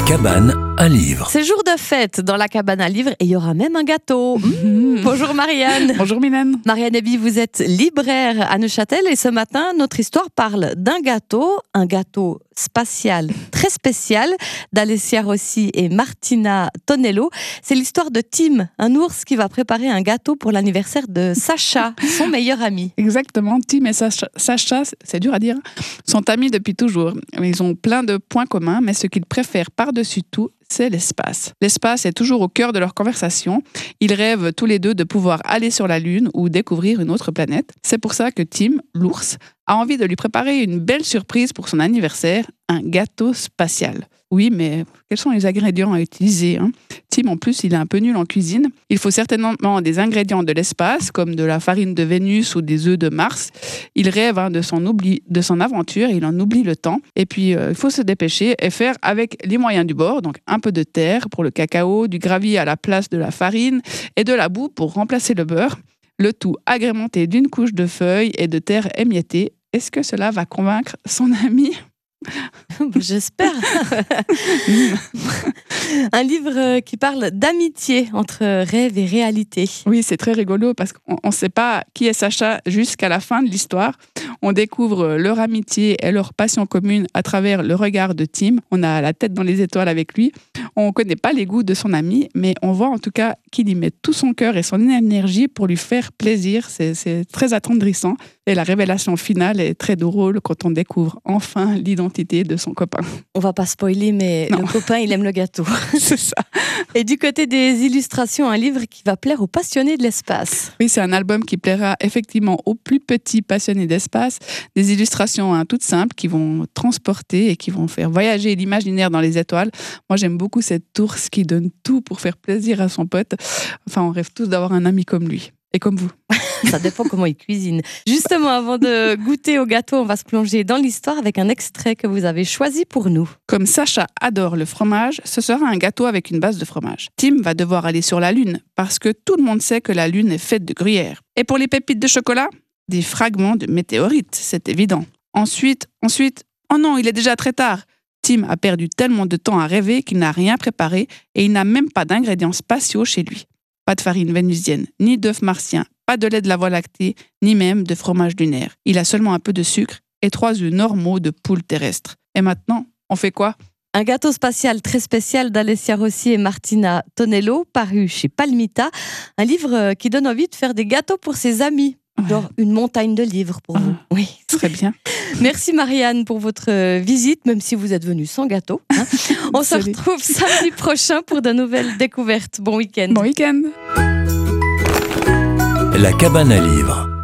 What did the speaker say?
cabane à livres. C'est jour de fête dans la cabane à livres et il y aura même un gâteau. Bonjour Marianne. Bonjour Mylène. Marianne Eby, vous êtes libraire à Neuchâtel et ce matin, notre histoire parle d'un gâteau, un gâteau spatial très spécial d'Alessia Rossi et Martina Tonello. C'est l'histoire de Tim, un ours qui va préparer un gâteau pour l'anniversaire de Sacha, son meilleur ami. Exactement, Tim et Sacha, c'est dur à dire, sont amis depuis toujours. Ils ont plein de points communs, mais ce qu'ils préfèrent par-dessus tout, c'est l'espace. L'espace est toujours au cœur de leur conversation. Ils rêvent tous les deux de pouvoir aller sur la Lune ou découvrir une autre planète. C'est pour ça que Tim, l'ours, a envie de lui préparer une belle surprise pour son anniversaire, un gâteau spatial. Oui, mais quels sont les ingrédients à utiliser, Tim, en plus, il est un peu nul en cuisine. Il faut certainement des ingrédients de l'espace, comme de la farine de Vénus ou des œufs de Mars. Il rêve de son aventure, il en oublie le temps. Et puis, il faut se dépêcher et faire avec les moyens du bord. Donc, un peu de terre pour le cacao, du gravier à la place de la farine et de la boue pour remplacer le beurre. Le tout agrémenté d'une couche de feuilles et de terre émiettée. Est-ce que cela va convaincre son ami ? J'espère. Un livre qui parle d'amitié entre rêve et réalité. Oui, c'est très rigolo parce qu'on ne sait pas qui est Sacha jusqu'à la fin de l'histoire. On découvre leur amitié et leur passion commune à travers le regard de Tim. On a la tête dans les étoiles avec lui. On ne connaît pas les goûts de son ami, mais on voit en tout cas qu'il y met tout son cœur et son énergie pour lui faire plaisir. C'est très attendrissant. Et la révélation finale est très drôle quand on découvre enfin l'identité de son copain. On va pas spoiler, mais non. Le copain, il aime le gâteau. C'est ça. Et du côté des illustrations, un livre qui va plaire aux passionnés de l'espace. Oui, c'est un album qui plaira effectivement aux plus petits passionnés d'espace. Des illustrations toutes simples qui vont transporter et qui vont faire voyager l'imaginaire dans les étoiles. Moi, j'aime beaucoup cet ours qui donne tout pour faire plaisir à son pote. Enfin, on rêve tous d'avoir un ami comme lui. Et comme vous. Ça dépend comment il cuisine. Justement, avant de goûter au gâteau, on va se plonger dans l'histoire avec un extrait que vous avez choisi pour nous. Comme Sacha adore le fromage, ce sera un gâteau avec une base de fromage. Tim va devoir aller sur la Lune, parce que tout le monde sait que la Lune est faite de gruyère. Et pour les pépites de chocolat, des fragments de météorites, c'est évident. Ensuite, oh non, il est déjà très tard. Tim a perdu tellement de temps à rêver qu'il n'a rien préparé et il n'a même pas d'ingrédients spatiaux chez lui. Pas de farine vénusienne, ni d'œufs martiens, pas de lait de la Voie lactée, ni même de fromage lunaire. Il a seulement un peu de sucre et 3 œufs normaux de poule terrestre. Et maintenant, on fait quoi ? Un gâteau spatial très spécial d'Alessia Rossi et Martina Tonello, paru chez Palmita. Un livre qui donne envie de faire des gâteaux pour ses amis. Genre une montagne de livres pour vous. Oui, très bien. Merci Marianne pour votre visite, même si vous êtes venue sans gâteau. On se retrouve samedi prochain pour de nouvelles découvertes. Bon week-end. Bon week-end. La cabane à livres.